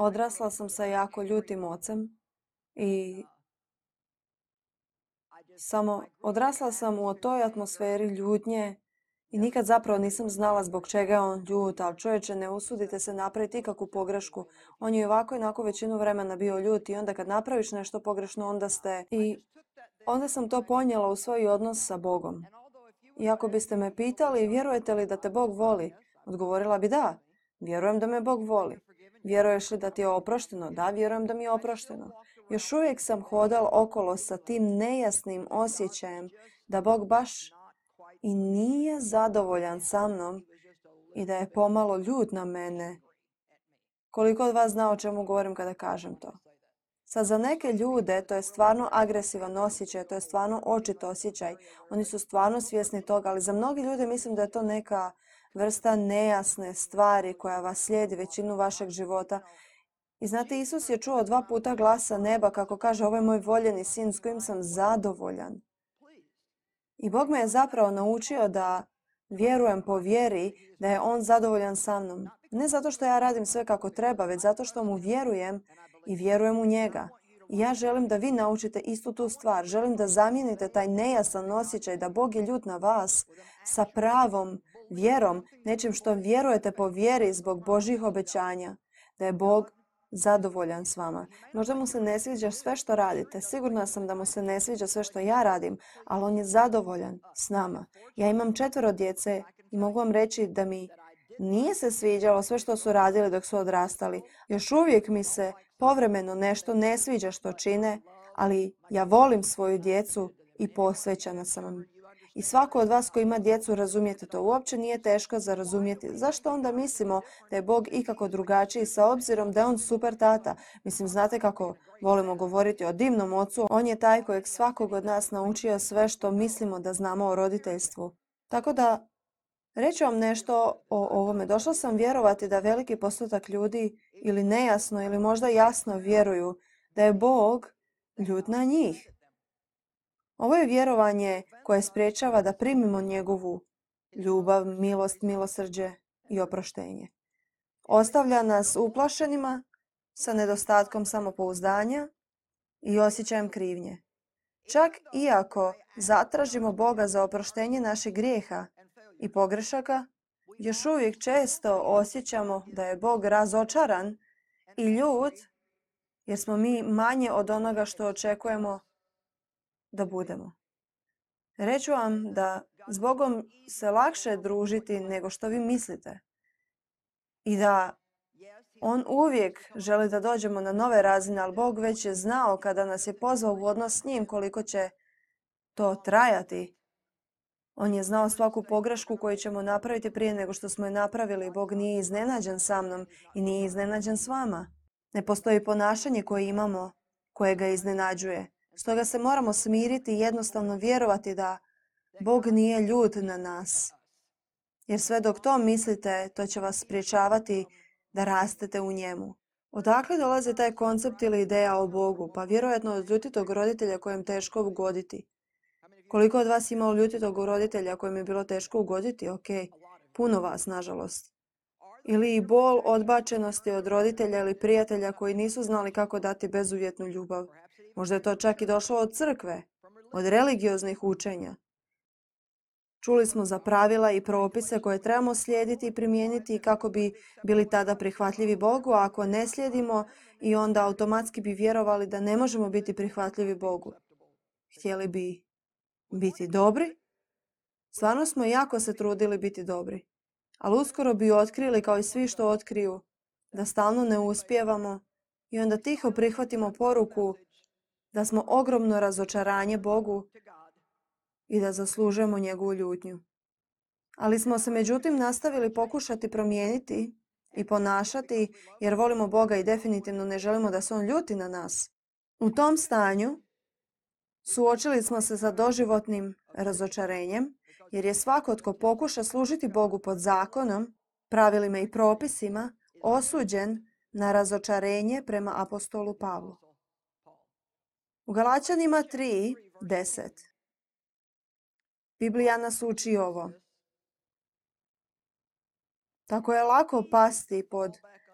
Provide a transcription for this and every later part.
Odrasla sam sa jako ljutim ocem i odrasla sam u toj atmosferi ljutnje i nikad zapravo nisam znala zbog čega je on ljut, ali čovječe, ne usudite se napraviti ikakvu pogrešku. On je ovako i onako većinu vremena bio ljut i onda kad napraviš nešto pogrešno, onda sam to ponijela u svoj odnos sa Bogom. I ako biste me pitali, vjerujete li da te Bog voli? Odgovorila bi da. Vjerujem da me Bog voli. Vjeruješ li da ti je oprošteno? Da, vjerujem da mi je oprošteno. Još uvijek sam hodala okolo sa tim nejasnim osjećajem da Bog baš i nije zadovoljan sa mnom i da je pomalo ljut na mene. Koliko od vas zna o čemu govorim kada kažem to? Sad, za neke ljude to je stvarno agresivan osjećaj, to je stvarno očit osjećaj. Oni su stvarno svjesni toga, ali za mnogi ljude mislim da je to neka vrsta nejasne stvari koja vas slijedi većinu vašeg života. I znate, Isus je čuo 2 puta glasa neba kako kaže: ovo je moj voljeni sin s kojim sam zadovoljan. I Bog me je zapravo naučio da vjerujem po vjeri da je on zadovoljan sa mnom. Ne zato što ja radim sve kako treba, već zato što mu vjerujem i vjerujem u njega. I ja želim da vi naučite istu tu stvar. Želim da zamijenite taj nejasan osjećaj da Bog je ljut na vas sa pravom vjerom, nečim što vjerujete po vjeri zbog Božjih obećanja. Da je Bog zadovoljan s vama. Možda mu se ne sviđa sve što radite. Sigurna sam da mu se ne sviđa sve što ja radim, ali on je zadovoljan s nama. Ja imam 4 djece i mogu vam reći da mi nije se sviđalo sve što su radili dok su odrastali. Još uvijek mi se povremeno nešto ne sviđa što čine, ali ja volim svoju djecu i posvećena sam vam. I svako od vas koji ima djecu razumijete to. Uopće nije teško za razumjeti. Zašto onda mislimo da je Bog ikako drugačiji sa obzirom da je on super tata? Mislim, znate kako volimo govoriti o divnom ocu. On je taj kojeg svakog od nas naučio sve što mislimo da znamo o roditeljstvu. Tako da, reći vam nešto o ovome. Došla sam vjerovati da veliki postotak ljudi ili nejasno ili možda jasno vjeruju da je Bog ljut na njih. Ovo je vjerovanje koje sprječava da primimo njegovu ljubav, milost, milosrđe i oproštenje. Ostavlja nas uplašenima, sa nedostatkom samopouzdanja i osjećajem krivnje. Čak iako zatražimo Boga za oproštenje naših grijeha i pogrešaka, još uvijek često osjećamo da je Bog razočaran i ljut jer smo mi manje od onoga što očekujemo da budemo. Reću vam da s Bogom se lakše družiti nego što vi mislite. I da on uvijek želi da dođemo na nove razine, ali Bog već je znao kada nas je pozvao u odnos s njim koliko će to trajati. On je znao svaku pogrešku koju ćemo napraviti prije nego što smo je napravili. Bog nije iznenađen sa mnom i nije iznenađen s vama. Ne postoji ponašanje koje imamo koje ga iznenađuje. Stoga se moramo smiriti i jednostavno vjerovati da Bog nije ljut na nas. Jer sve dok to mislite, to će vas spriječavati da rastete u njemu. Odakle dolazi taj koncept ili ideja o Bogu? Pa vjerojatno od ljutitog roditelja kojem teško ugoditi. Koliko od vas imalo ljutitog roditelja kojem je bilo teško ugoditi? Ok, puno vas, nažalost. Ili i bol odbačenosti od roditelja ili prijatelja koji nisu znali kako dati bezuvjetnu ljubav. Možda je to čak i došlo od crkve, od religioznih učenja. Čuli smo za pravila i propise koje trebamo slijediti i primijeniti kako bi bili tada prihvatljivi Bogu, a ako ne slijedimo i onda automatski bi vjerovali da ne možemo biti prihvatljivi Bogu. Htjeli bi biti dobri? Stvarno smo jako se trudili biti dobri. Ali uskoro bi otkrili, kao i svi što otkriju, da stalno ne uspijevamo i onda tiho prihvatimo poruku da smo ogromno razočaranje Bogu i da zaslužujemo njegovu ljutnju. Ali smo se međutim nastavili pokušati promijeniti i ponašati jer volimo Boga i definitivno ne želimo da se on ljuti na nas. U tom stanju suočili smo se sa doživotnim razočarenjem jer je svako tko pokuša služiti Bogu pod zakonom, pravilima i propisima, osuđen na razočarenje prema apostolu Pavlu. U Galačanima 3:10 Biblija nas uči ovo. Tako je lako pasti pod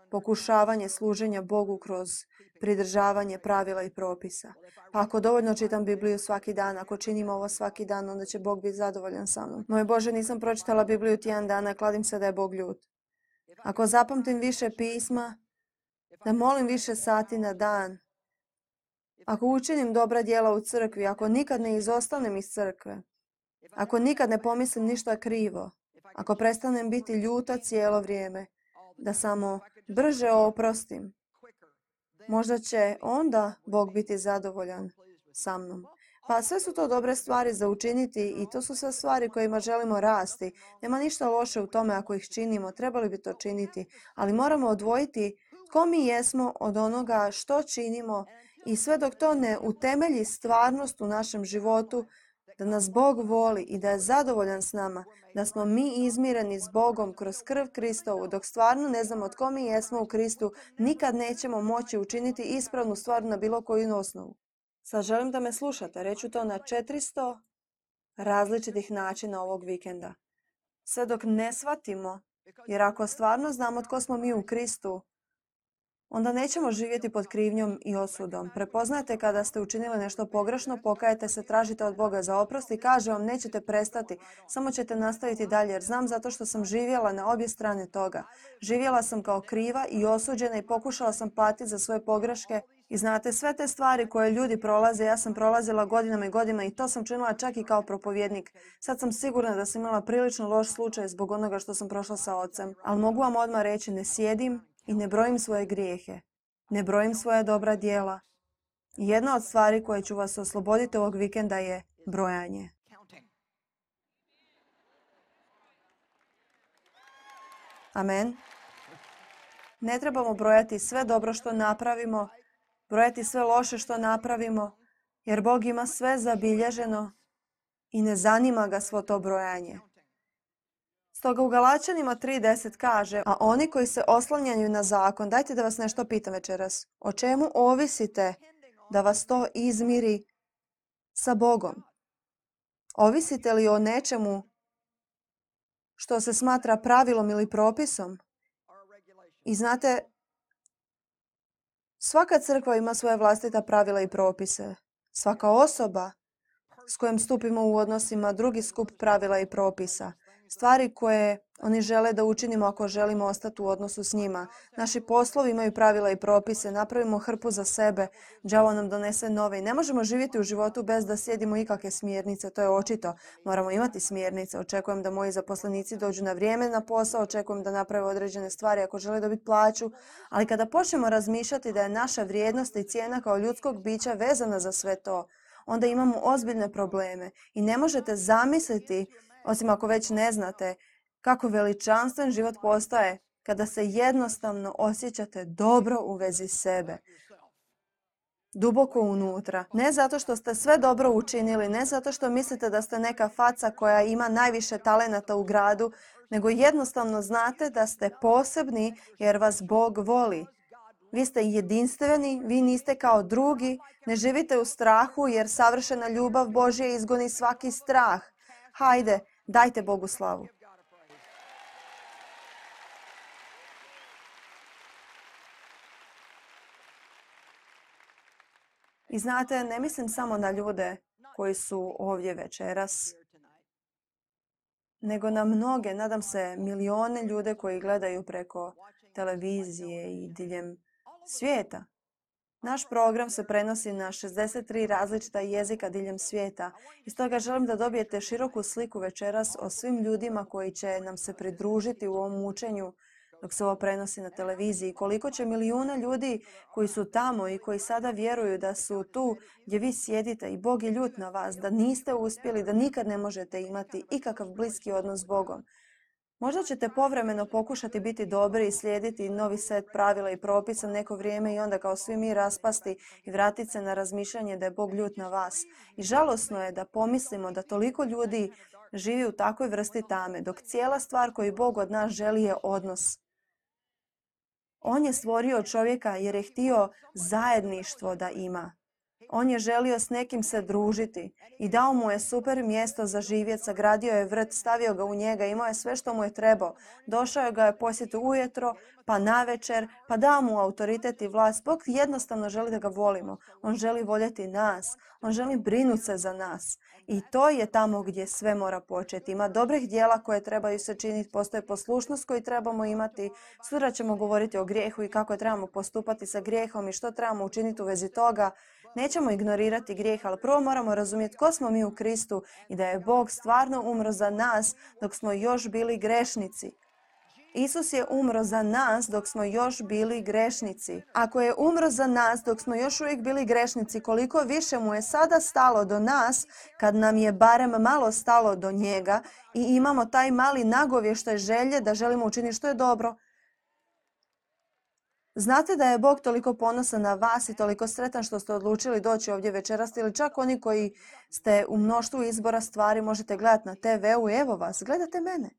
pokušavanje služenja Bogu kroz pridržavanje pravila i propisa. Pa ako dovoljno čitam Bibliju svaki dan, ako činim ovo svaki dan, onda će Bog biti zadovoljan sa mnom. Moj Bože, nisam pročitala Bibliju tjedan dana, kladim se da je Bog ljut. Ako zapamtim više pisma, da molim više sati na dan, ako učinim dobra djela u crkvi, ako nikad ne izostanem iz crkve, ako nikad ne pomislim ništa krivo, ako prestanem biti ljuta cijelo vrijeme, da samo brže oprostim, možda će onda Bog biti zadovoljan sa mnom. Pa sve su to dobre stvari za učiniti i to su sve stvari kojima želimo rasti. Nema ništa loše u tome ako ih činimo, trebali bi to činiti, ali moramo odvojiti tko mi jesmo od onoga što činimo i sve dok to ne utemelji stvarnost u našem životu, da nas Bog voli i da je zadovoljan s nama, da smo mi izmireni s Bogom kroz krv Kristovu, dok stvarno ne znamo tko mi jesmo u Kristu, nikad nećemo moći učiniti ispravnu stvar na bilo koju osnovu. Sad želim da me slušate, reću to na 400 različitih načina ovog vikenda. Sve dok ne shvatimo, jer ako stvarno znamo tko smo mi u Kristu, onda nećemo živjeti pod krivnjom i osudom. Prepoznajte kada ste učinili nešto pogrešno, pokajete se, tražite od Boga za oprost i kaže vam nećete prestati, samo ćete nastaviti dalje jer znam zato što sam živjela na obje strane toga. Živjela sam kao kriva i osuđena i pokušala sam platiti za svoje pogreške. I znate, sve te stvari koje ljudi prolaze, ja sam prolazila godinama i godinama i to sam činila čak i kao propovjednik. Sad sam sigurna da sam imala prilično loš slučaj zbog onoga što sam prošla sa ocem. Ali mogu vam odmah reći, ne sjedim i ne brojim svoje grijehe. Ne brojim svoja dobra djela. I jedna od stvari koje ću vas osloboditi ovog vikenda je brojanje. Amen. Ne trebamo brojati sve dobro što napravimo, brojati sve loše što napravimo, jer Bog ima sve zabilježeno i ne zanima ga svo to brojanje. Stoga u Galačanima 3.10 kaže, a oni koji se oslanjaju na zakon, dajte da vas nešto pitam večeras, o čemu ovisite da vas to izmiri sa Bogom? Ovisite li o nečemu što se smatra pravilom ili propisom? I znate, svaka crkva ima svoje vlastita pravila i propise. Svaka osoba s kojom stupimo u odnosima drugi skup pravila i propisa. Stvari koje oni žele da učinimo ako želimo ostati u odnosu s njima. Naši poslovi imaju pravila i propise, napravimo hrpu za sebe, đavo nam donese nove. I ne možemo živjeti u životu bez da slijedimo ikakve smjernice, to je očito. Moramo imati smjernice, očekujem da moji zaposlenici dođu na vrijeme na posao, očekujem da naprave određene stvari ako žele dobiti plaću. Ali kada počnemo razmišljati da je naša vrijednost i cijena kao ljudskog bića vezana za sve to, onda imamo ozbiljne probleme i ne možete zamisliti, osim ako već ne znate, kako veličanstven život postaje kada se jednostavno osjećate dobro u vezi sebe. Duboko unutra. Ne zato što ste sve dobro učinili, ne zato što mislite da ste neka faca koja ima najviše talenata u gradu, nego jednostavno znate da ste posebni jer vas Bog voli. Vi ste jedinstveni, vi niste kao drugi, ne živite u strahu jer savršena ljubav Božja izgoni svaki strah. Hajde, dajte Bogu slavu. I znate, ne mislim samo na ljude koji su ovdje večeras, nego na mnoge, nadam se, milijone ljude koji gledaju preko televizije i diljem svijeta. Naš program se prenosi na 63 različita jezika diljem svijeta i stoga želim da dobijete široku sliku večeras o svim ljudima koji će nam se pridružiti u ovom učenju dok se ovo prenosi na televiziji. Koliko će milijuna ljudi koji su tamo i koji sada vjeruju da su tu gdje vi sjedite i Bog je ljut na vas, da niste uspjeli, da nikad ne možete imati ikakav bliski odnos s Bogom. Možda ćete povremeno pokušati biti dobri i slijediti novi set pravila i propisa neko vrijeme i onda kao svi mi raspasti i vratiti se na razmišljanje da je Bog ljut na vas. I žalosno je da pomislimo da toliko ljudi živi u takvoj vrsti tame, dok cijela stvar koju Bog od nas želi je odnos. On je stvorio čovjeka jer je htio zajedništvo da ima. On je želio s nekim se družiti i dao mu je super mjesto za živjet, sagradio je vrt, stavio ga u njega, imao je sve što mu je trebao. Došao ga je posjetiti ujutro, pa navečer, pa dao mu autoritet i vlast. Bog jednostavno želi da ga volimo. On želi voljeti nas. On želi brinuti se za nas. I to je tamo gdje sve mora početi. Ima dobrih dijela koje trebaju se činiti, postoje poslušnost koju trebamo imati. Sutra ćemo govoriti o grijehu i kako trebamo postupati sa grijehom i što trebamo učiniti u vezi toga. Nećemo ignorirati grijeh, ali prvo moramo razumjeti tko smo mi u Kristu i da je Bog stvarno umro za nas dok smo još bili grešnici. Isus je umro za nas dok smo još bili grešnici. Ako je umro za nas dok smo još uvijek bili grešnici, koliko više mu je sada stalo do nas, kad nam je barem malo stalo do njega i imamo taj mali nagovještaj želje da želimo učiniti što je dobro. Znate da je Bog toliko ponosan na vas i toliko sretan što ste odlučili doći ovdje večeras ili čak oni koji ste u mnoštvu izbora stvari možete gledati na TV-u i evo vas, gledate mene.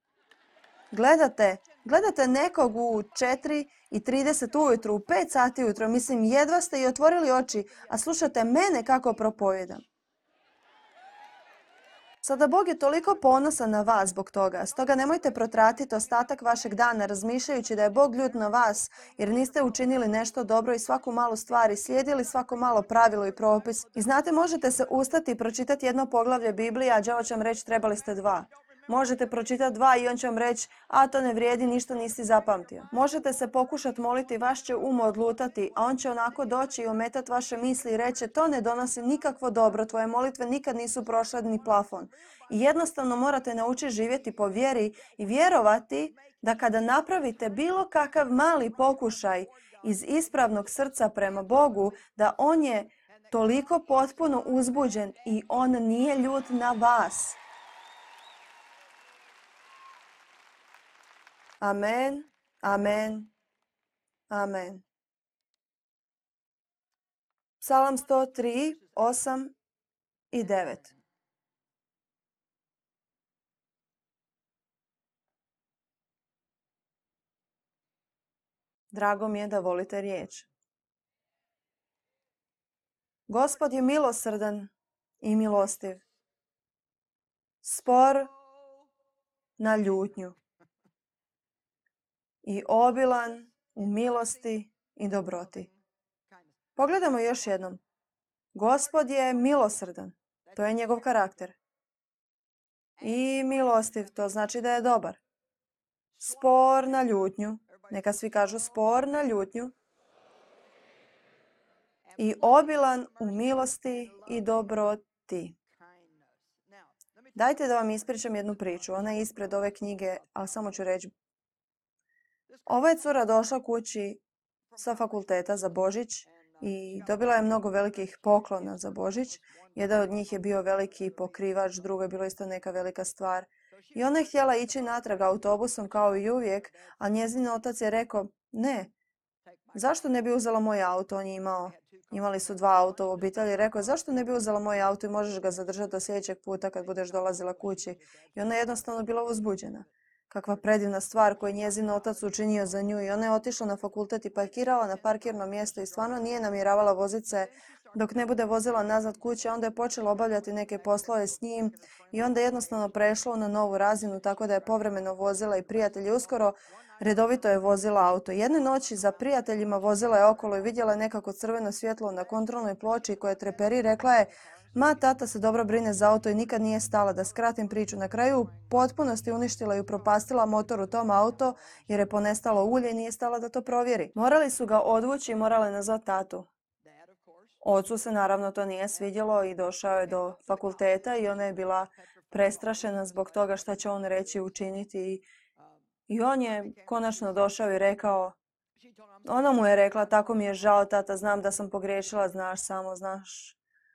Gledate nekog u 4:30 ujutro, u 5 sati ujutro, mislim jedva ste i otvorili oči, a slušate mene kako propovijedam. Sada Bog je toliko ponosan na vas zbog toga, stoga nemojte protratiti ostatak vašeg dana razmišljajući da je Bog ljut na vas jer niste učinili nešto dobro i svaku malu stvar i slijedili svako malo pravilo i propis. I znate, možete se ustati i pročitati jedno poglavlje Biblije, a đavo će vam reći trebali ste 2. Možete pročitati 2 i on će vam reći, a to ne vrijedi, ništa nisi zapamtio. Možete se pokušati moliti, vaš će um odlutati, a on će onako doći i ometati vaše misli i reći, to ne donosi nikakvo dobro, tvoje molitve nikad nisu prošle ni plafon. I jednostavno morate naučiti živjeti po vjeri i vjerovati da kada napravite bilo kakav mali pokušaj iz ispravnog srca prema Bogu, da on je toliko potpuno uzbuđen i on nije ljut na vas. Amen, amen, amen. Psalam 103, 8 i 9. Drago mi je da volite riječ. Gospod je milosrdan i milostiv, spor na ljutnju i obilan u milosti i dobroti. Pogledamo još jednom. Gospod je milosrdan, to je njegov karakter. I milostiv, to znači da je dobar. Spor na ljutnju, neka svi kažu spor na ljutnju. I obilan u milosti i dobroti. Dajte da vam ispričam jednu priču. Ona je ispred ove knjige, ali samo ću reći. Ova je cura došla kući sa fakulteta za Božić i dobila je mnogo velikih poklona za Božić. Jedan od njih je bio veliki pokrivač, drugo je bilo isto neka velika stvar. I ona je htjela ići natrag autobusom kao i uvijek, a njezin otac je rekao, ne, zašto ne bi uzela moj auto? On je imali su 2 auta u obitelji. Rekao je, zašto ne bi uzela moj auto i možeš ga zadržati do sljedećeg puta kad budeš dolazila kući? I ona je jednostavno bila uzbuđena. Kakva predivna stvar koju je njezin otac učinio za nju. I ona je otišla na fakultet i parkirala na parkirno mjesto i stvarno nije namjeravala voziti se dok ne bude vozila nazad kuće. Onda je počela obavljati neke poslove s njim i onda je jednostavno prešlo na novu razinu tako da je povremeno vozila i prijatelji. Uskoro redovito je vozila auto. Jedne noći za prijateljima vozila je okolo i vidjela je nekako crveno svjetlo na kontrolnoj ploči koje treperi. Rekla je, ma, tata se dobro brine za auto i nikad nije stala. Da skratim priču, na kraju u potpunosti uništila i upropastila motor u tom auto jer je ponestalo ulje i nije stala da to provjeri. Morali su ga odvući i morali nazvati tatu. Ocu se naravno to nije svidjelo i došao je do fakulteta i ona je bila prestrašena zbog toga šta će on reći, učiniti. I on je konačno došao i rekao, ona mu je rekla, tako mi je žao tata, znam da sam pogriješila, znaš.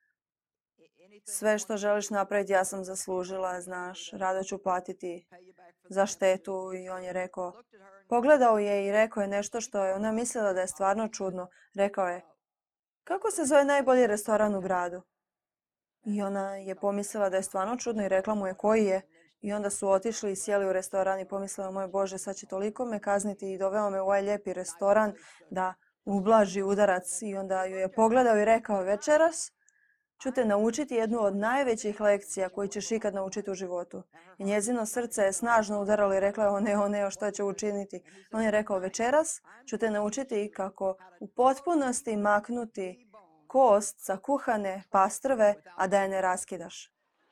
Sve što želiš napraviti ja sam zaslužila, znaš, rado ću platiti za štetu. I on je rekao, pogledao je i rekao je nešto što je ona mislila da je stvarno čudno. Rekao je, kako se zove najbolji restoran u gradu? I ona je pomislila da je stvarno čudno i rekla mu je koji je. I onda su otišli i sjeli u restoran i pomislila, moj Bože, sad će toliko me kazniti i doveo me u ovaj lijepi restoran da ublaži udarac i onda ju je pogledao i rekao: večeras ću te naučiti jednu od najvećih lekcija koju ćeš ikad naučiti u životu. I njezino srce je snažno udaralo i rekla: o ne, što će učiniti? On je rekao: večeras ću te naučiti kako u potpunosti maknuti kost sa kuhane pastrve, a da je ne raskidaš.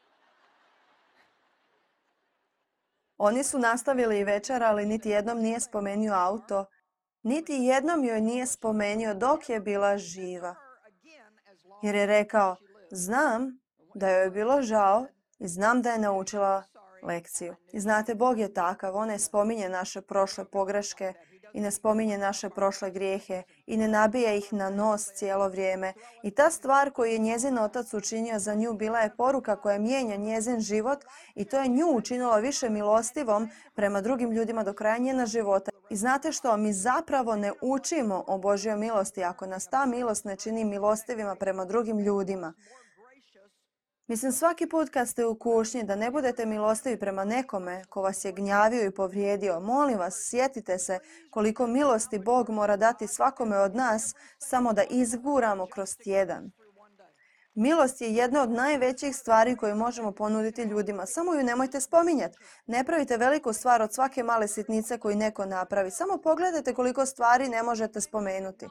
Oni su nastavili i večer, ali niti jednom nije spomenuo auto, niti jednom joj nije spomenuo dok je bila živa. Jer je rekao: znam da joj je bilo žao i znam da je naučila lekciju. I znate, Bog je takav, on ne spominje naše prošle pogreške i ne spominje naše prošle grijehe i ne nabija ih na nos cijelo vrijeme. I ta stvar koju je njezin otac učinio za nju bila je poruka koja mijenja njezin život i to je nju učinilo više milostivom prema drugim ljudima do kraja njena života. I znate što? Mi zapravo ne učimo o Božjoj milosti ako nas ta milost ne čini milostivima prema drugim ljudima. Mislim, svaki put kad ste u kušnji da ne budete milostivi prema nekome ko vas je gnjavio i povrijedio, molim vas, sjetite se koliko milosti Bog mora dati svakome od nas samo da izguramo kroz tjedan. Milost je jedna od najvećih stvari koju možemo ponuditi ljudima. Samo ju nemojte spominjati. Ne pravite veliku stvar od svake male sitnice koju neko napravi. Samo pogledajte koliko stvari ne možete spomenuti.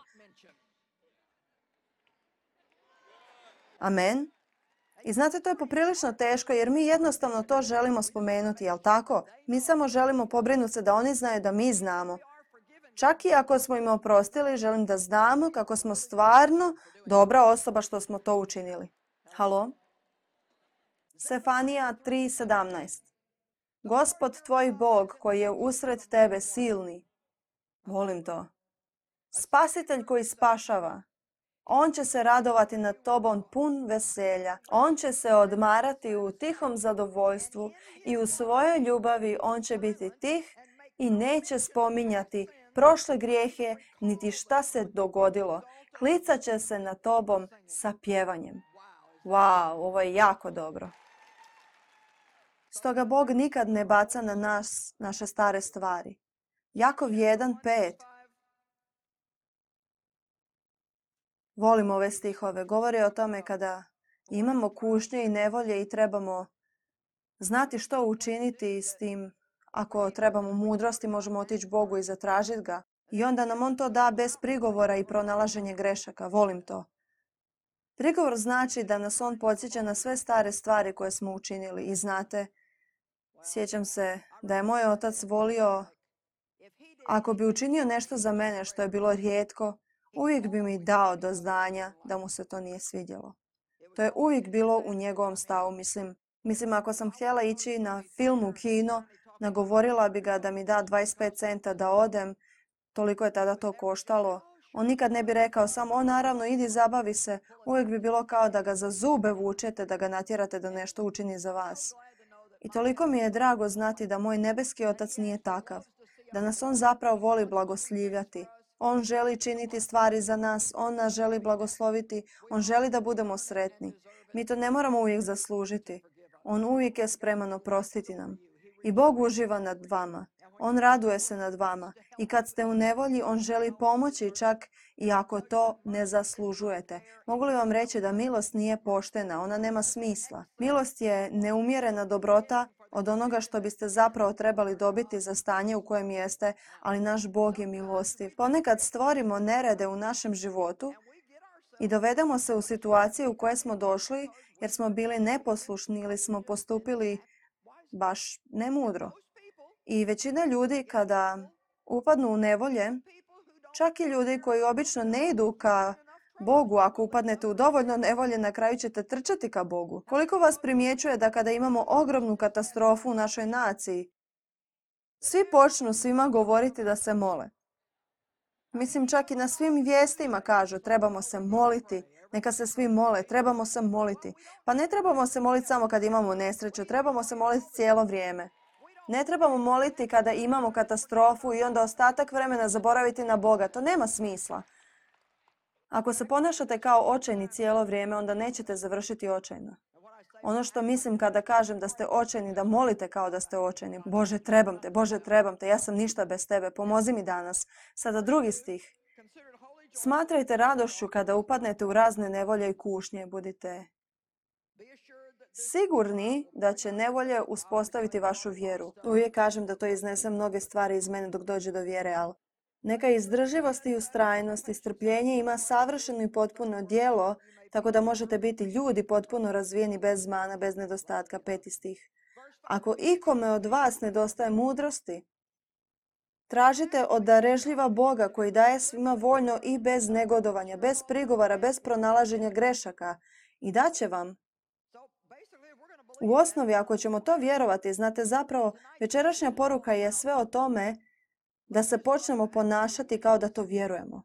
Amen. I znate, to je poprilično teško jer mi jednostavno to želimo spomenuti, jel tako? Mi samo želimo pobrinuti se da oni znaju da mi znamo. Čak i ako smo im oprostili, želim da znamo kako smo stvarno dobra osoba što smo to učinili. Halo? Sefanija 3:17. Gospod tvoj Bog koji je usred tebe silni. Volim to. Spasitelj koji spašava. On će se radovati nad tobom pun veselja. On će se odmarati u tihom zadovoljstvu i u svojoj ljubavi on će biti tih i neće spominjati prošle grijehe niti šta se dogodilo. Klicat će se nad tobom sa pjevanjem. Wow, ovo je jako dobro. Stoga Bog nikad ne baca na nas naše stare stvari. Jakov 1:5. Volim ove stihove. Govori o tome kada imamo kušnje i nevolje i trebamo znati što učiniti s tim. Ako trebamo mudrosti, možemo otići Bogu i zatražiti ga. I onda nam on to da bez prigovora i pronalaženje grešaka. Volim to. Prigovor znači da nas on podsjeća na sve stare stvari koje smo učinili. I znate, sjećam se da je moj otac volio, ako bi učinio nešto za mene što je bilo rijetko, uvijek bi mi dao do znanja da mu se to nije svidjelo. To je uvijek bilo u njegovom stavu. Mislim, ako sam htjela ići na film u kino, nagovorila bi ga da mi da 25 centa da odem, toliko je tada to koštalo. On nikad ne bi rekao samo, naravno, idi zabavi se. Uvijek bi bilo kao da ga za zube vučete, da ga natjerate da nešto učini za vas. I toliko mi je drago znati da moj nebeski otac nije takav, da nas on zapravo voli blagoslivljati. On želi činiti stvari za nas, on nas želi blagosloviti, on želi da budemo sretni. Mi to ne moramo uvijek zaslužiti. On uvijek je spreman oprostiti nam. I Bog uživa nad vama. On raduje se nad vama. I kad ste u nevolji, on želi pomoći čak i ako to ne zaslužujete. Mogu li vam reći da milost nije poštena, ona nema smisla. Milost je neumjerena dobrota od onoga što biste zapravo trebali dobiti za stanje u kojem jeste, ali naš Bog je milostiv. Ponekad stvorimo nerede u našem životu i dovedemo se u situaciju u kojoj smo došli jer smo bili neposlušni ili smo postupili baš nemudro. I većina ljudi kada upadnu u nevolje, čak i ljudi koji obično ne idu ka Bogu, ako upadnete u dovoljno nevolje, na kraju ćete trčati ka Bogu. Koliko vas primjećuje da kada imamo ogromnu katastrofu u našoj naciji, svi počnu svima govoriti da se mole. Mislim, čak i na svim vijestima kažu trebamo se moliti, neka se svi mole, trebamo se moliti. Pa ne trebamo se moliti samo kad imamo nesreću, trebamo se moliti cijelo vrijeme. Ne trebamo moliti kada imamo katastrofu i onda ostatak vremena zaboraviti na Boga. To nema smisla. Ako se ponašate kao očajni cijelo vrijeme, onda nećete završiti očajno. Ono što mislim kada kažem da ste očajni, da molite kao da ste očajni. Bože, trebam te, ja sam ništa bez tebe, pomozi mi danas. Sada drugi stih. Smatrajte radošću kada upadnete u razne nevolje i kušnje. Budite sigurni da će nevolje uspostaviti vašu vjeru. Uvijek kažem da to iznese mnoge stvari iz mene dok dođe do vjere, ali neka izdržljivost i ustrajnost i strpljenje ima savršeno i potpuno djelo, tako da možete biti ljudi potpuno razvijeni bez mana, bez nedostatka. 5. stih. Ako ikome od vas nedostaje mudrosti, tražite od darežljiva Boga koji daje svima voljno i bez negodovanja, bez prigovora, bez pronalaženja grešaka i daće vam. U osnovi, ako ćemo to vjerovati, znate zapravo, večerašnja poruka je sve o tome da se počnemo ponašati kao da to vjerujemo.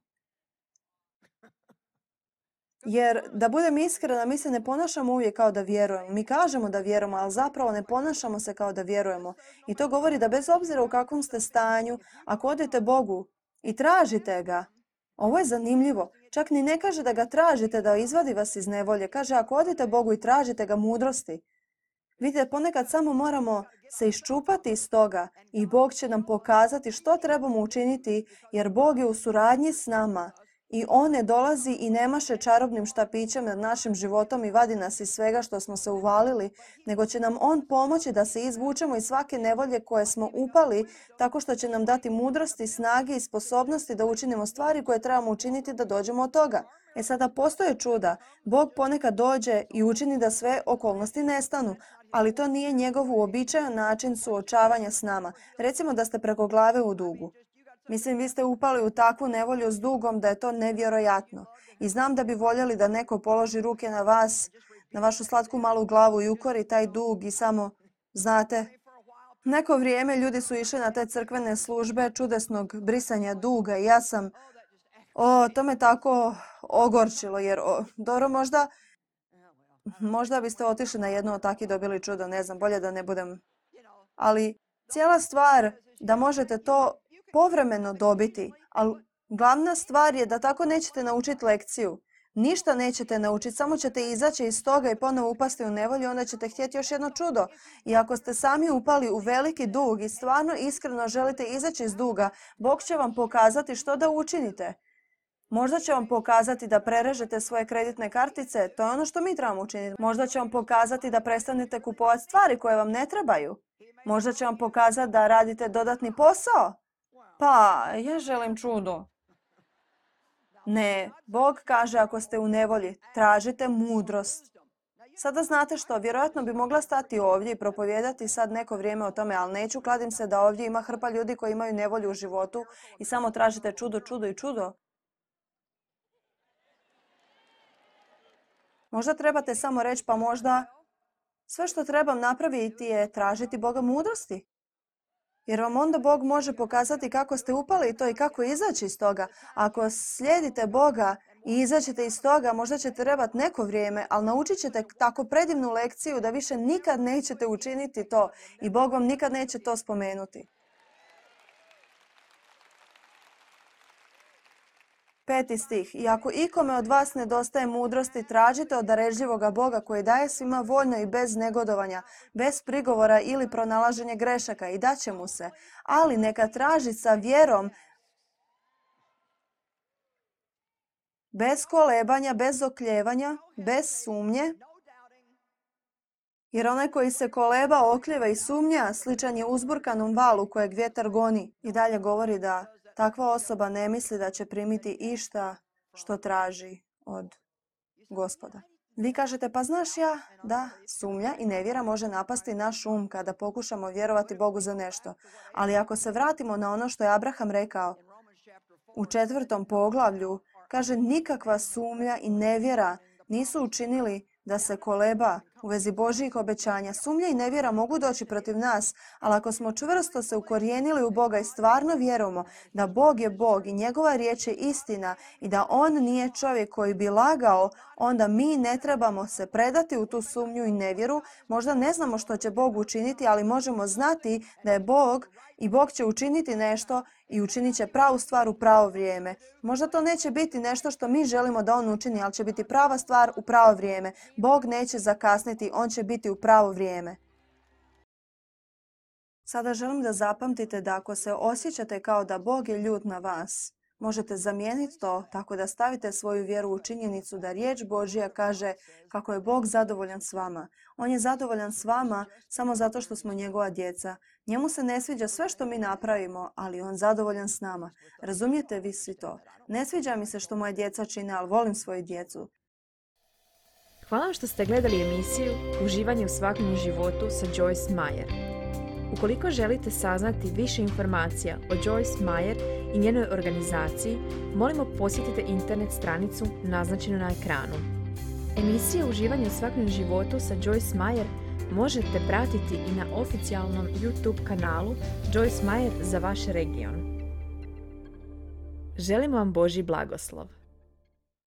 Jer, da budem iskrena, mi se ne ponašamo uvijek kao da vjerujemo. Mi kažemo da vjerujemo, ali zapravo ne ponašamo se kao da vjerujemo. I to govori da bez obzira u kakvom ste stanju, ako odete Bogu i tražite ga, ovo je zanimljivo. Čak ni ne kaže da ga tražite, da izvadi vas iz nevolje. Kaže, ako odete Bogu i tražite ga mudrosti. Vidite, ponekad samo moramo se iščupati iz toga i Bog će nam pokazati što trebamo učiniti, jer Bog je u suradnji s nama. I On ne dolazi i ne maše čarobnim štapićem nad našim životom i vadi nas iz svega što smo se uvalili, nego će nam On pomoći da se izvučemo iz svake nevolje koje smo upali, tako što će nam dati mudrosti, snage i sposobnosti da učinimo stvari koje trebamo učiniti da dođemo od toga. Sada postoje čuda. Bog ponekad dođe i učini da sve okolnosti nestanu, ali to nije njegov uobičajen način suočavanja s nama. Recimo da ste preko glave u dugu. Mislim, vi ste upali u takvu nevolju s dugom da je to nevjerojatno. I znam da bi voljeli da neko položi ruke na vas, na vašu slatku malu glavu i ukori taj dug i samo, znate, neko vrijeme ljudi su išli na te crkvene službe čudesnog brisanja duga i ja sam, to me tako ogorčilo jer, dobro, možda biste otišli na jedno od takih dobili čudo, ne znam, bolje da ne budem. Ali cijela stvar da možete to povremeno dobiti, ali glavna stvar je da tako nećete naučiti lekciju. Ništa nećete naučiti, samo ćete izaći iz toga i ponovo upasti u nevolju, onda ćete htjeti još jedno čudo. I ako ste sami upali u veliki dug i stvarno iskreno želite izaći iz duga, Bog će vam pokazati što da učinite. Možda će vam pokazati da prerežete svoje kreditne kartice, to je ono što mi trebamo učiniti. Možda će vam pokazati da prestanete kupovati stvari koje vam ne trebaju. Možda će vam pokazati da radite dodatni posao. Pa, ja želim čudo. Ne, Bog kaže ako ste u nevolji, tražite mudrost. Sada znate što, vjerojatno bi mogla stati ovdje i propovijedati sad neko vrijeme o tome, ali neću, kladim se da ovdje ima hrpa ljudi koji imaju nevolju u životu i samo tražite čudo, čudo i čudo. Možda trebate samo reći, pa možda sve što trebam napraviti je tražiti Boga mudrosti. Jer vam onda Bog može pokazati kako ste upali i to i kako izaći iz toga. Ako slijedite Boga i izaćete iz toga, možda ćete trebati neko vrijeme, ali naučit ćete tako predivnu lekciju da više nikad nećete učiniti to i Bog vam nikad neće to spomenuti. 5. stih. I ako ikome od vas nedostaje mudrosti, tražite od darežljivoga Boga koji daje svima voljno i bez negodovanja, bez prigovora ili pronalaženja grešaka i daće mu se. Ali neka traži sa vjerom, bez kolebanja, bez okljevanja, bez sumnje. Jer onaj koji se koleba, okljeva i sumnja, sličan je uzburkanom valu kojeg vjetar goni. I dalje govori da takva osoba ne misli da će primiti išta što traži od Gospoda. Vi kažete, pa znaš da sumnja i nevjera može napasti naš um kada pokušamo vjerovati Bogu za nešto. Ali ako se vratimo na ono što je Abraham rekao u 4. poglavlju, kaže nikakva sumnja i nevjera nisu učinili da se koleba u vezi Božjih obećanja. Sumnja i nevjera mogu doći protiv nas, ali ako smo čvrsto se ukorijenili u Boga i stvarno vjerujemo da Bog je Bog i njegova riječ je istina i da On nije čovjek koji bi lagao, onda mi ne trebamo se predati u tu sumnju i nevjeru. Možda ne znamo što će Bog učiniti, ali možemo znati da je Bog i Bog će učiniti nešto i učinit će pravu stvar u pravo vrijeme. Možda to neće biti nešto što mi želimo da On učini, ali će biti prava stvar u pravo vrijeme. Bog neće zakasniti, On će biti u pravo vrijeme. Sada želim da zapamtite da ako se osjećate kao da Bog je ljut na vas, Možete zamijeniti to tako da stavite svoju vjeru u činjenicu da riječ Božja kaže kako je Bog zadovoljan s vama. On je zadovoljan s vama samo zato što smo njegova djeca. Njemu se ne sviđa sve što mi napravimo, ali on zadovoljan s nama. Razumijete vi svi to? Ne sviđa mi se što moje djeca čine, ali volim svoju djecu. Hvala vam što ste gledali emisiju Uživanje u svakodnevnom životu sa Joyce Meyer. Ukoliko želite saznati više informacija o Joyce Meyer i njenoj organizaciji, molimo posjetite internet stranicu naznačenu na ekranu. Emisije Uživanje u svakodnevnom životu sa Joyce Meyer možete pratiti i na oficijalnom YouTube kanalu Joyce Meyer za vaš region. Želimo vam Božji blagoslov.